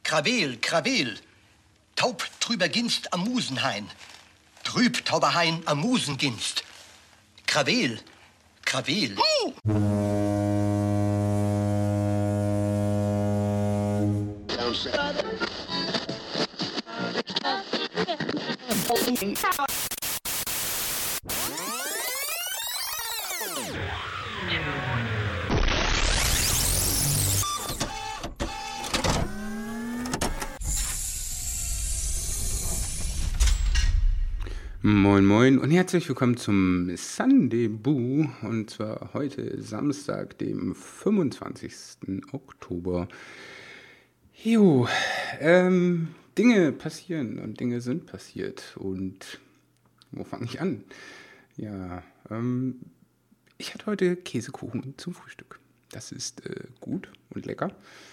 Krawel, Krawel. Taub trüber Ginst am Musenhain. Trüb Tauberhain am Musenginst. Krawel, Krawel. Moin Moin und herzlich willkommen zum Sandeboo, und zwar heute Samstag, dem 25. Oktober. Dinge passieren und Dinge sind passiert, und wo fange ich an? Ja, ich hatte heute Käsekuchen zum Frühstück. Das ist gut und lecker.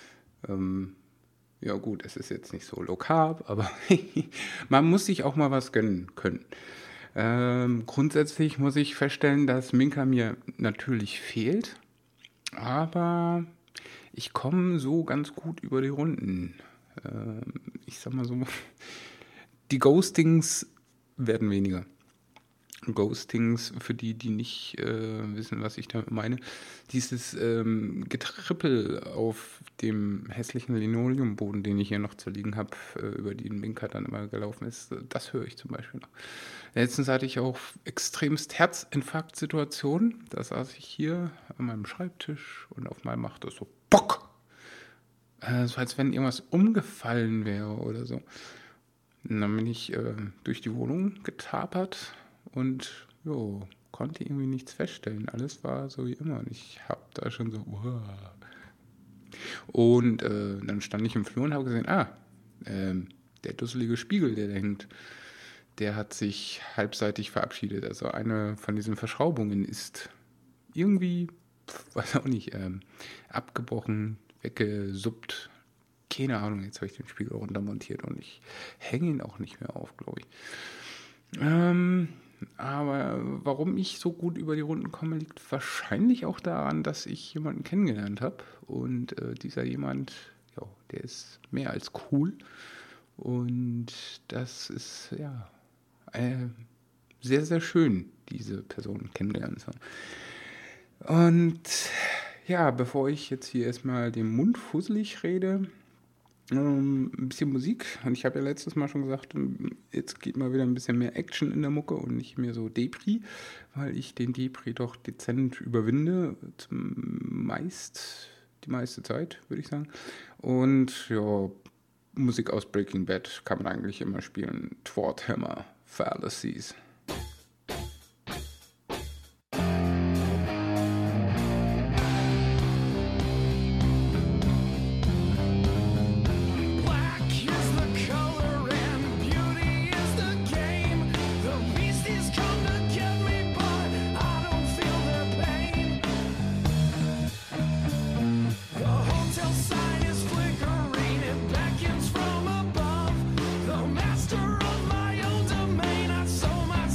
Ja gut, es ist jetzt nicht so low carb, aber man muss sich auch mal was gönnen können. Grundsätzlich muss ich feststellen, dass Minka mir natürlich fehlt, aber ich komme so ganz gut über die Runden. Ich sag mal so, die Ghostings werden weniger. Ghostings, für die nicht wissen, was ich damit meine. Dieses Getrippel auf dem hässlichen Linoleumboden, den ich hier noch zu liegen habe, über den Minka dann immer gelaufen ist, das höre ich zum Beispiel noch. Letztens hatte ich auch extremst Herzinfarktsituationen. Da saß ich hier an meinem Schreibtisch und auf einmal macht das so Bock! So als wenn irgendwas umgefallen wäre oder so. Und dann bin ich durch die Wohnung getapert und konnte irgendwie nichts feststellen. Alles war so wie immer. Und ich habe da schon so, wow. Und dann stand ich im Flur und habe gesehen, der dusselige Spiegel, der da hängt, der hat sich halbseitig verabschiedet. Also eine von diesen Verschraubungen ist irgendwie, weiß auch nicht, abgebrochen, weggesuppt. Keine Ahnung, jetzt habe ich den Spiegel runtermontiert und ich hänge ihn auch nicht mehr auf, glaube ich. Aber warum ich so gut über die Runden komme, liegt wahrscheinlich auch daran, dass ich jemanden kennengelernt habe. Und dieser jemand, der ist mehr als cool. Und das ist, sehr, sehr schön, diese Person kennengelernt zu haben. Und ja, bevor ich jetzt hier erstmal den Mund fusselig rede, ein bisschen Musik. Und ich habe ja letztes Mal schon gesagt, jetzt geht mal wieder ein bisschen mehr Action in der Mucke und nicht mehr so Depri, weil ich den Depri doch dezent überwinde, die meiste Zeit, würde ich sagen. Und Musik aus Breaking Bad kann man eigentlich immer spielen. Thwart Hammer, Fallacies. Master of my own domain, I sold my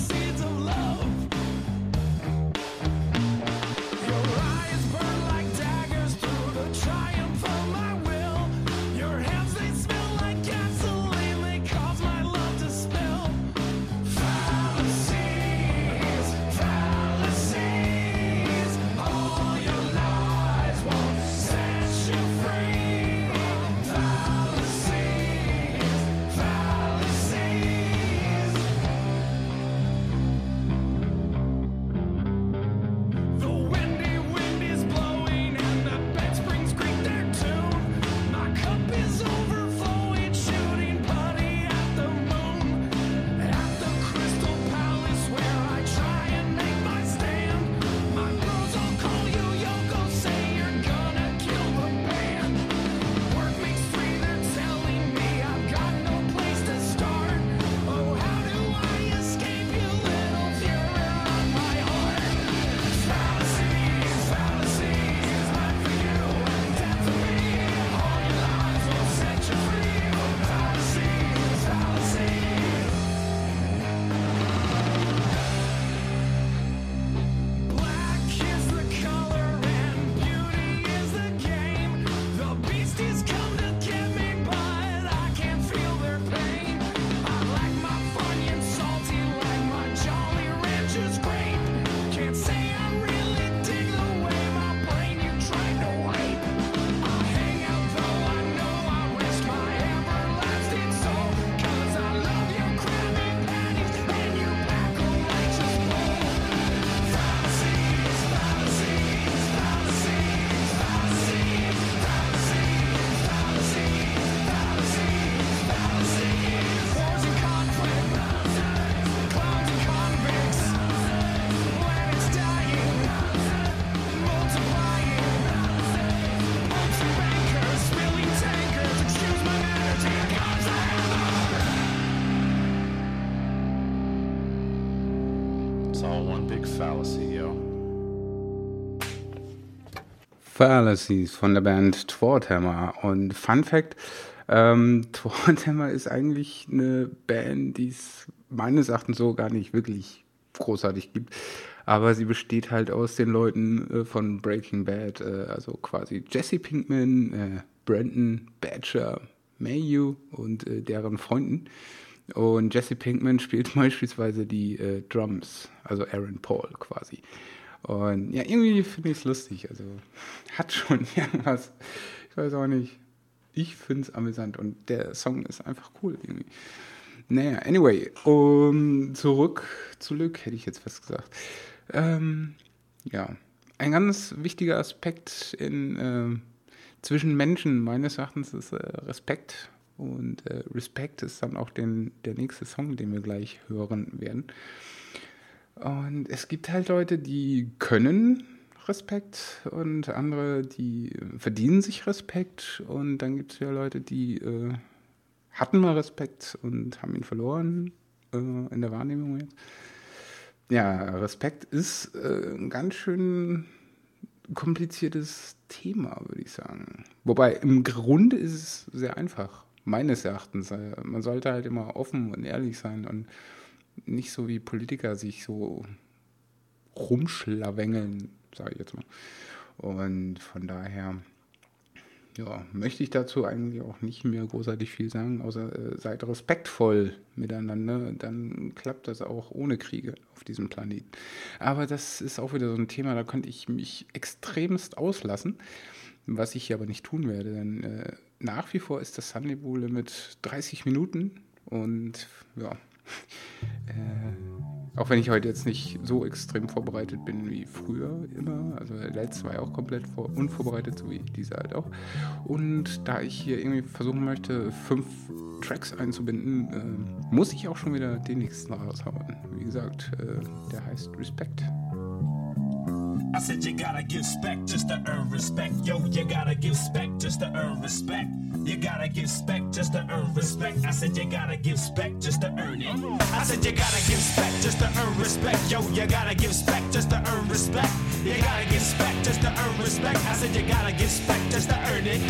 all one big fallacy, yo. Fallacies von der Band Thwarthammer. Und Fun Fact, Thwarthammer ist eigentlich eine Band, die es meines Erachtens so gar nicht wirklich großartig gibt. Aber sie besteht halt aus den Leuten von Breaking Bad, also quasi Jesse Pinkman, Brandon Badger, Mayhew und deren Freunden. Und Jesse Pinkman spielt beispielsweise die Drums, also Aaron Paul quasi. Und ja, irgendwie finde ich es lustig. Also hat schon irgendwas, ich weiß auch nicht. Ich finde es amüsant und der Song ist einfach cool irgendwie. Naja, anyway, zurück hätte ich jetzt was gesagt. Ja, ein ganz wichtiger Aspekt zwischen Menschen meines Erachtens ist Respekt. Und Respekt ist dann auch der nächste Song, den wir gleich hören werden. Und es gibt halt Leute, die können Respekt und andere, die verdienen sich Respekt. Und dann gibt es ja Leute, die hatten mal Respekt und haben ihn verloren in der Wahrnehmung jetzt. Ja, Respekt ist ein ganz schön kompliziertes Thema, würde ich sagen. Wobei im Grunde ist es sehr einfach, meines Erachtens. Man sollte halt immer offen und ehrlich sein und nicht so wie Politiker sich so rumschlawängeln, sage ich jetzt mal. Und von daher, ja, möchte ich dazu eigentlich auch nicht mehr großartig viel sagen, außer seid respektvoll miteinander, dann klappt das auch ohne Kriege auf diesem Planeten. Aber das ist auch wieder so ein Thema, da könnte ich mich extremst auslassen, was ich hier aber nicht tun werde, denn nach wie vor ist das Sunday Bull mit 30 Minuten und ja, auch wenn ich heute jetzt nicht so extrem vorbereitet bin wie früher immer, also der letzte war ja auch komplett unvorbereitet, so wie dieser halt auch. Und da ich hier irgendwie versuchen möchte, 5 Tracks einzubinden, muss ich auch schon wieder den nächsten raushauen. Wie gesagt, der heißt Respect. I said you gotta give respect just to earn respect. Yo, you gotta give respect just to earn respect. You gotta give respect just to earn respect. I said you gotta give respect just to earn it. I said you gotta give respect just to earn respect. Yo, you gotta give respect just to earn respect. You gotta give respect just to earn respect. I said you gotta give respect just to earn it.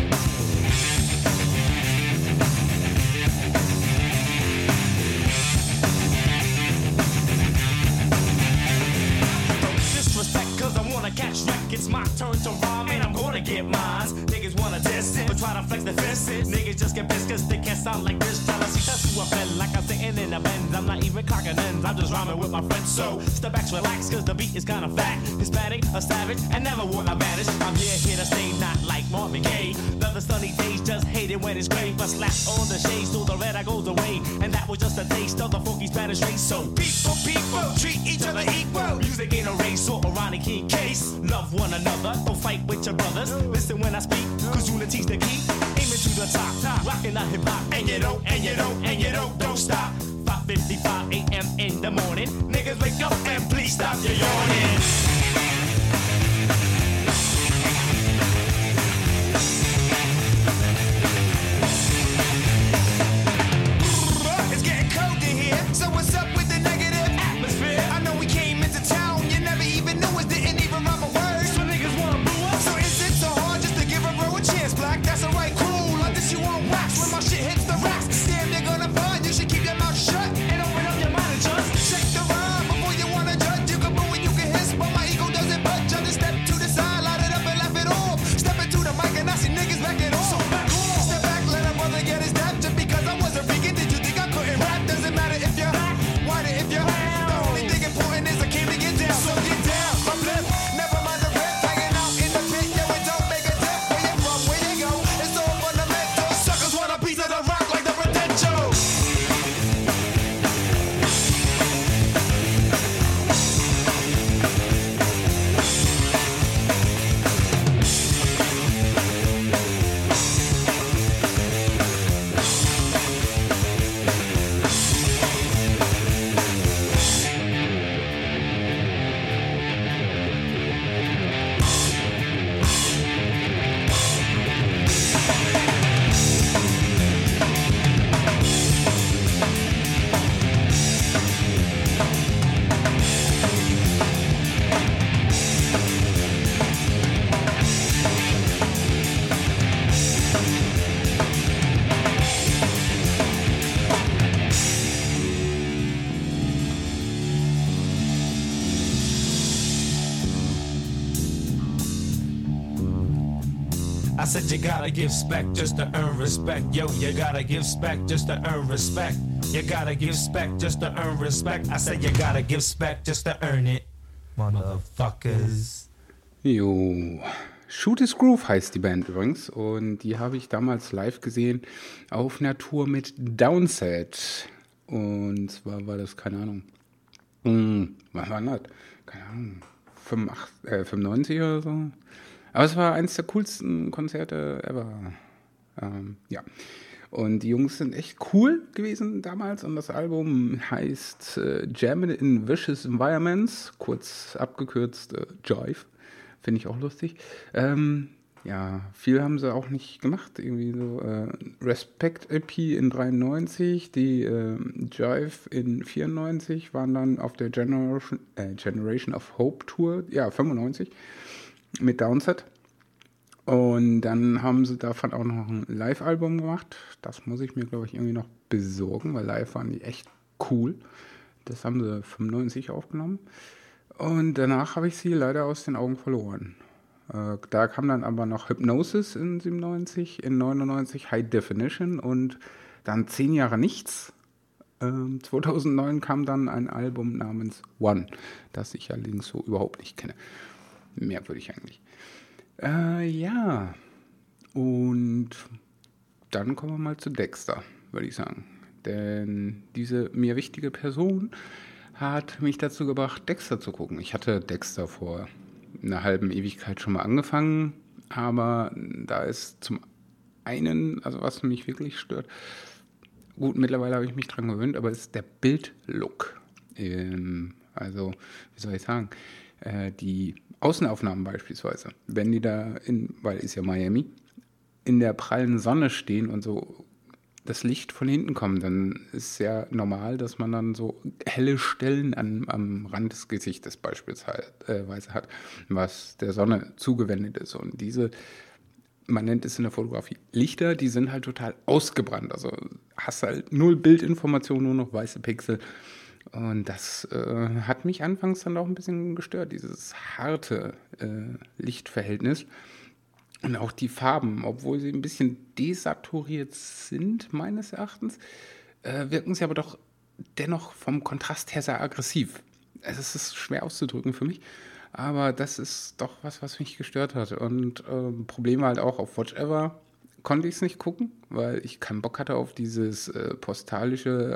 Catch wreck, it's my turn to rhyme and I'm gonna get mine. Niggas wanna test it, but try to flex the fences. Niggas just get pissed cause they can't sound like this. Try to see that's who I feel like I'm sitting in a Benz. I'm not even clocking ends, I'm just rhyming with my friends. So step back, relax cause the beat is kinda fat. Hispanic, a savage, and never will I vanish. I'm here to stay, not like Marvin Gaye. Love the sunny days, just hate it when it's gray. But slap on the shades till the red eye goes away. And that was just a taste of the funky Spanish race. So people, treat each other equal. Music ain't a race or ironic in case. Love one another, don't fight with your brothers. Listen when I speak, cause unity's the key. Aiming to the top, rocking the hip hop. And you don't stop. 5:55 a.m. in the morning. Niggas wake up and please stop your yawning. It's getting cold in here, so what's up with the negative atmosphere? I know we came into town, you never even knew us, didn't even rhyme a word. So niggas wanna boo us? So is it so hard just to give a bro a chance, Black? That's alright, cool, like this you on wax. When my shit hits the racks, damn, they're gonna find you should keep your mouth shut and open up your mind and just check the rhyme before you wanna judge. You can boo and you can hiss, but my ego doesn't budge. I just step to the side, light it up and laugh it off. Step into the mic and I see niggas back it off. So back off. Step back, let a brother get his dap. Just because I wasn't freaking, did you think I couldn't rap? Doesn't matter if you're white or if you're the only thing important is I came to get down. So get down, my flip, never mind the rip. Hanging out in the pit, yo, it don't make a dip. Where you from, where you go, it's all fundamental. Suckers want a piece of the rock. I said you gotta give spec just to earn respect. Yo, you gotta give spec just to earn respect. You gotta give spec just to earn respect. I said you gotta give spec just to earn it. Motherfuckers. Jo. Shoot His Groove heißt die Band übrigens. Und die habe ich damals live gesehen auf einer Tour mit Downset. Und zwar war das, keine Ahnung. Was war das? Keine Ahnung. 95 oder so. Aber es war eines der coolsten Konzerte ever. Ja. Und die Jungs sind echt cool gewesen damals. Und das Album heißt Jamming in Vicious Environments, kurz abgekürzt Jive. Finde ich auch lustig. Ja, viel haben sie auch nicht gemacht. Irgendwie so Respect EP in 93, die Jive in 94 waren dann auf der Generation of Hope Tour, ja, 95 mit Downset. Und dann haben sie davon auch noch ein Live-Album gemacht. Das muss ich mir, glaube ich, irgendwie noch besorgen, weil live waren die echt cool. Das haben sie 95 aufgenommen. Und danach habe ich sie leider aus den Augen verloren. Da kam dann aber noch Hypnosis in 97, in 99 High Definition und dann 10 Jahre nichts. 2009 kam dann ein Album namens One, das ich allerdings so überhaupt nicht kenne. Merkwürdig eigentlich. Ja, und dann kommen wir mal zu Dexter, würde ich sagen. Denn diese mir wichtige Person hat mich dazu gebracht, Dexter zu gucken. Ich hatte Dexter vor einer halben Ewigkeit schon mal angefangen, aber da ist zum einen, also was mich wirklich stört, gut, mittlerweile habe ich mich dran gewöhnt, aber ist der Bildlook. Also, wie soll ich sagen, die Außenaufnahmen beispielsweise, wenn die da weil ist ja Miami, in der prallen Sonne stehen und so das Licht von hinten kommt, dann ist ja normal, dass man dann so helle Stellen am Rand des Gesichtes beispielsweise hat, was der Sonne zugewendet ist. Und diese, man nennt es in der Fotografie Lichter, die sind halt total ausgebrannt. Also hast halt null Bildinformation, nur noch weiße Pixel. Und das hat mich anfangs dann auch ein bisschen gestört, dieses harte Lichtverhältnis. Und auch die Farben, obwohl sie ein bisschen desaturiert sind, meines Erachtens, wirken sie aber doch dennoch vom Kontrast her sehr aggressiv. Es ist schwer auszudrücken für mich, aber das ist doch was mich gestört hat. Und Problem war halt auch, auf Watch Ever konnte ich es nicht gucken, weil ich keinen Bock hatte auf dieses postalische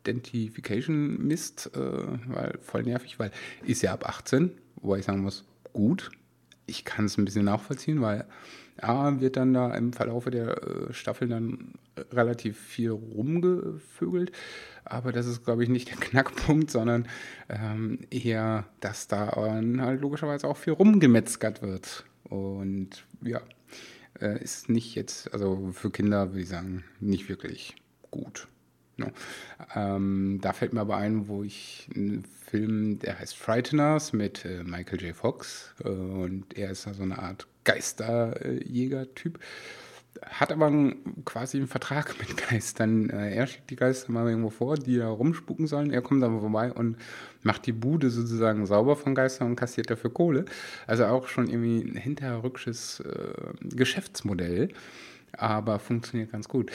Identification-Mist, weil voll nervig, weil ist ja ab 18, wobei ich sagen muss, gut. Ich kann es ein bisschen nachvollziehen, weil wird dann da im Verlaufe der Staffel dann relativ viel rumgevögelt. Aber das ist, glaube ich, nicht der Knackpunkt, sondern eher, dass da halt logischerweise auch viel rumgemetzgert wird. Und ja, ist nicht jetzt, also für Kinder würde ich sagen, nicht wirklich gut. No. Da fällt mir aber ein, wo ich einen Film, der heißt Frighteners mit Michael J. Fox und er ist da so eine Art Geisterjäger-Typ, hat aber quasi einen Vertrag mit Geistern. Er schickt die Geister mal irgendwo vor, die da rumspuken sollen. Er kommt aber vorbei und macht die Bude sozusagen sauber von Geistern und kassiert dafür Kohle. Also auch schon irgendwie ein hinterrücksches Geschäftsmodell, aber funktioniert ganz gut.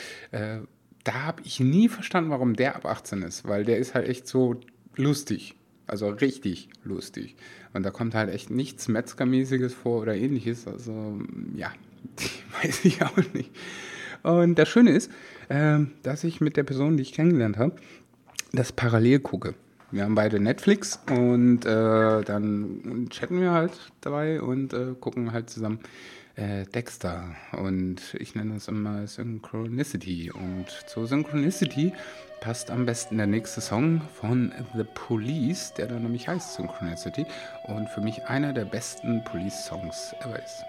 Da habe ich nie verstanden, warum der ab 18 ist, weil der ist halt echt so lustig, also richtig lustig. Und da kommt halt echt nichts Metzgermäßiges vor oder ähnliches, also ja, weiß ich auch nicht. Und das Schöne ist, dass ich mit der Person, die ich kennengelernt habe, das parallel gucke. Wir haben beide Netflix und dann chatten wir halt dabei und gucken halt zusammen Dexter und ich nenne das immer Synchronicity und zur Synchronicity passt am besten der nächste Song von The Police, der dann nämlich heißt Synchronicity und für mich einer der besten Police-Songs ever ist.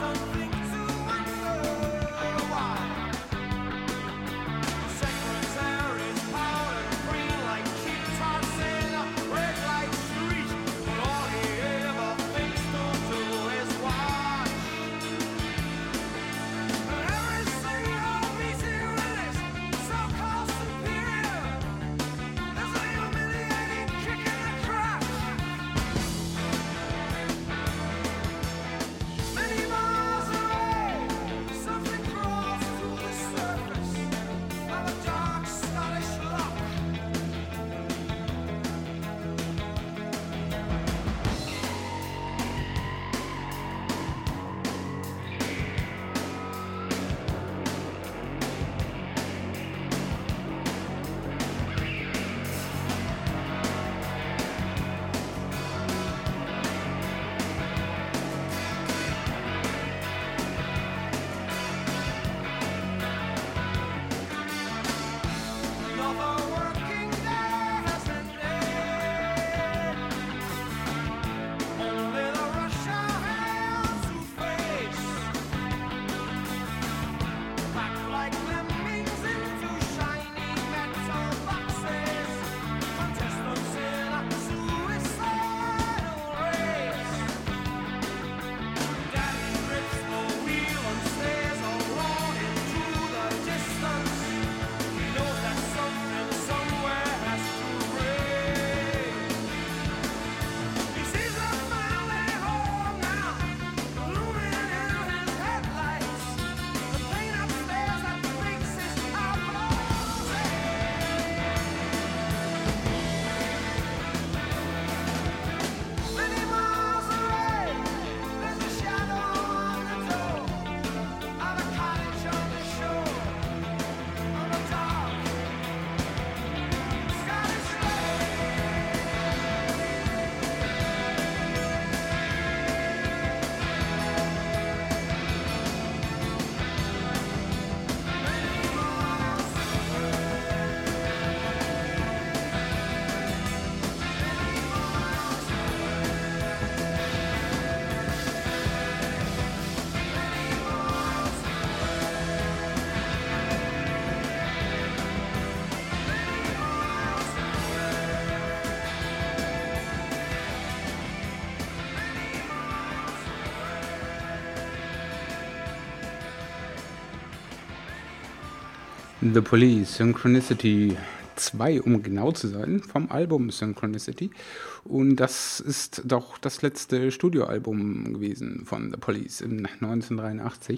The Police, Synchronicity 2, um genau zu sein, vom Album Synchronicity. Und das ist doch das letzte Studioalbum gewesen von The Police in 1983.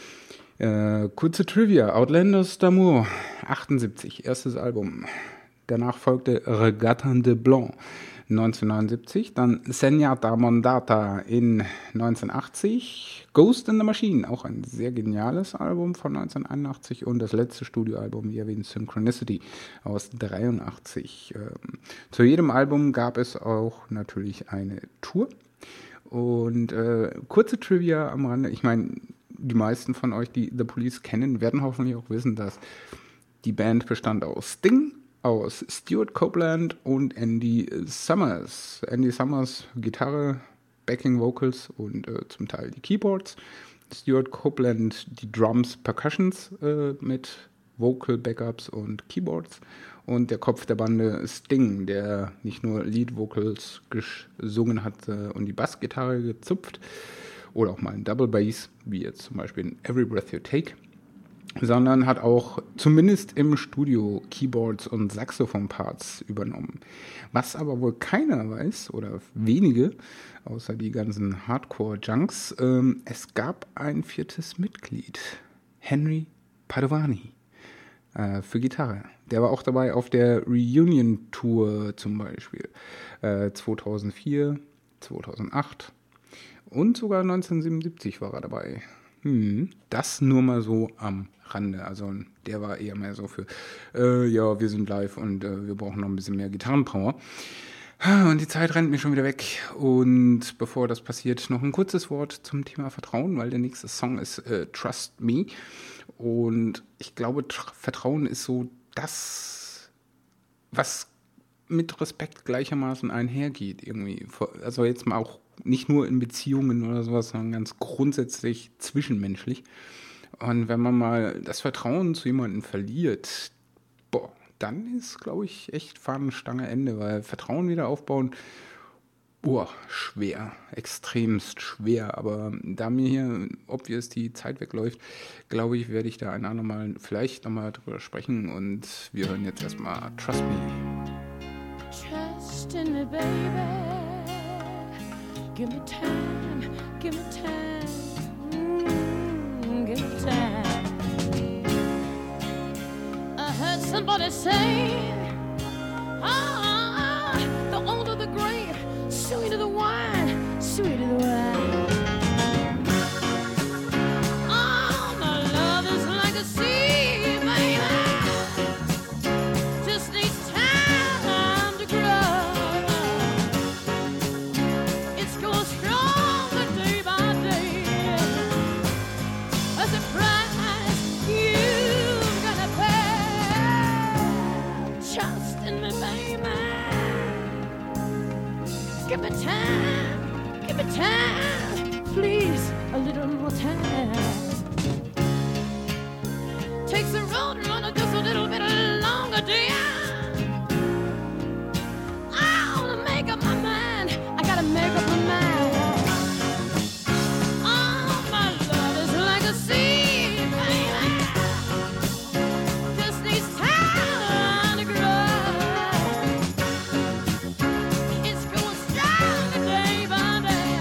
Kurze Trivia, Outlanders d'Amour, 78, erstes Album. Danach folgte Regatta de Blanc, 1979, dann Segnata Mondata in 1980, Ghost in the Machine, auch ein sehr geniales Album von 1981 und das letzte Studioalbum, wie erwähnt, Synchronicity aus 83. Zu jedem Album gab es auch natürlich eine Tour und kurze Trivia am Rande, ich meine, die meisten von euch, die The Police kennen, werden hoffentlich auch wissen, dass die Band bestand aus Sting, aus Stuart Copeland und Andy Summers. Andy Summers Gitarre, Backing Vocals und zum Teil die Keyboards. Stuart Copeland die Drums, Percussions mit Vocal Backups und Keyboards. Und der Kopf der Bande Sting, der nicht nur Lead Vocals gesungen hat und die Bassgitarre gezupft oder auch mal ein Double Bass, wie jetzt zum Beispiel in Every Breath You Take, sondern hat auch zumindest im Studio Keyboards und Saxophon-Parts übernommen. Was aber wohl keiner weiß, oder wenige, außer die ganzen Hardcore-Junks, es gab ein viertes Mitglied, Henry Padovani, für Gitarre. Der war auch dabei auf der Reunion-Tour zum Beispiel, 2004, 2008 und sogar 1977 war er dabei. Das nur mal so am Rande. Also der war eher mehr so für, ja, wir sind live und wir brauchen noch ein bisschen mehr Gitarrenpower. Und die Zeit rennt mir schon wieder weg. Und bevor das passiert, noch ein kurzes Wort zum Thema Vertrauen, weil der nächste Song ist Trust Me. Und ich glaube, Vertrauen ist so das, was mit Respekt gleichermaßen einhergeht irgendwie. Also jetzt mal auch nicht nur in Beziehungen oder sowas, sondern ganz grundsätzlich zwischenmenschlich. Und wenn man mal das Vertrauen zu jemandem verliert, dann ist, glaube ich, echt Fahnenstange Ende, weil Vertrauen wieder aufbauen, schwer, extremst schwer. Aber da mir hier obvious die Zeit wegläuft, glaube ich, werde ich da ein andermal vielleicht nochmal drüber sprechen. Und wir hören jetzt erstmal Trust Me. Trust in me, baby. Give me time, give me time. Give me time. I heard somebody say, the older the grape, sweeter the wine, sweeter the wine. Oh, my love is like a sea, baby. Just needs time to grow. It's going stronger day by day. As a price you've gotta pay. Trust in me, baby. Give me time, please, a little more time. Takes the road runner just a little bit longer, dear. I wanna make up my mind, I gotta make up my mind. Oh, my love is like a sea, baby. Just needs time to grow. It's going stronger day by day.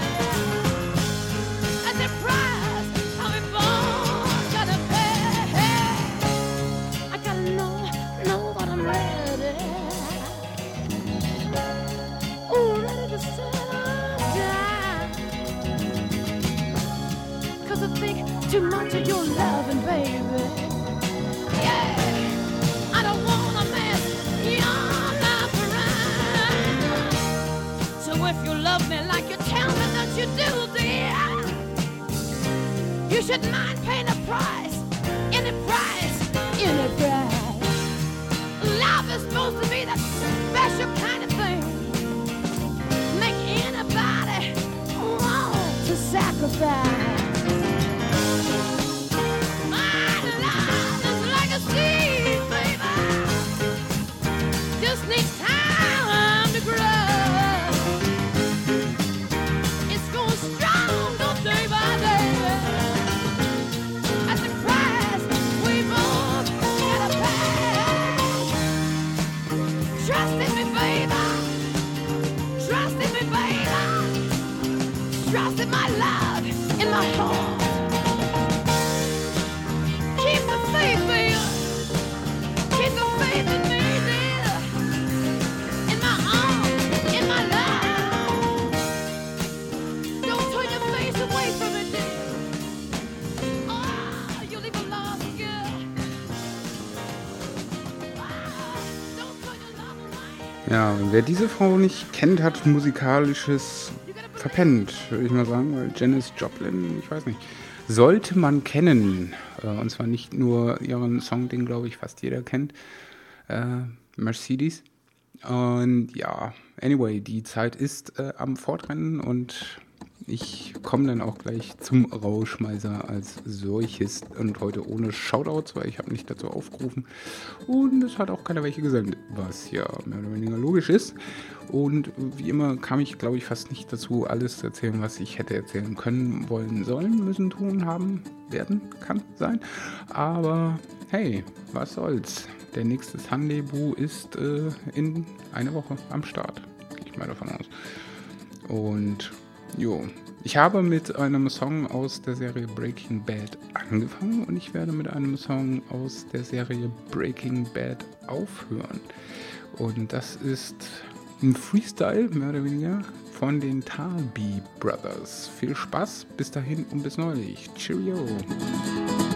At the price how we both gotta pay. I gotta know that I'm ready. Ooh, ready to settle down. 'Cause I think too much of your loving, baby. Yeah, I don't wanna mess your life around. So if you love me like you tell me that you do, dear, you should mind paying a price, any price, any price. Love is supposed to be that special kind of thing. Make anybody want to sacrifice. My love is like a seed, baby. Just needs time to grow. It's going stronger day by day. At the price we both gotta pay. Trust in me, baby. Trust in me, baby. Trust in my love, in my heart. Keep the faith, baby. Keep the faith in me, dear. In my arms, in my love. Don't turn your face away from it, dear. Oh, you'll leave a lost girl. Don't turn your love away. Ja, wer diese Frau nicht kennt, hat musikalisches verpennt, würde ich mal sagen, weil Janis Joplin, ich weiß nicht, sollte man kennen. Und zwar nicht nur ihren Song, den, glaube ich, fast jeder kennt, Mercedes. Und ja, anyway, die Zeit ist am Fortrennen und ich komme dann auch gleich zum Rauschmeißer als solches und heute ohne Shoutouts, weil ich habe nicht dazu aufgerufen und es hat auch keiner welche gesendet, was ja mehr oder weniger logisch ist. Und wie immer kam ich, glaube ich, fast nicht dazu, alles zu erzählen, was ich hätte erzählen können, wollen, sollen, müssen, tun, haben, werden, kann sein. Aber hey, was soll's. Der nächste Sunday-Boo ist in einer Woche am Start. Gehe ich mal davon aus. Und jo, ich habe mit einem Song aus der Serie Breaking Bad angefangen und ich werde mit einem Song aus der Serie Breaking Bad aufhören. Und das ist ein Freestyle, mehr oder weniger, von den Tarby Brothers. Viel Spaß, bis dahin und bis neulich. Cheerio!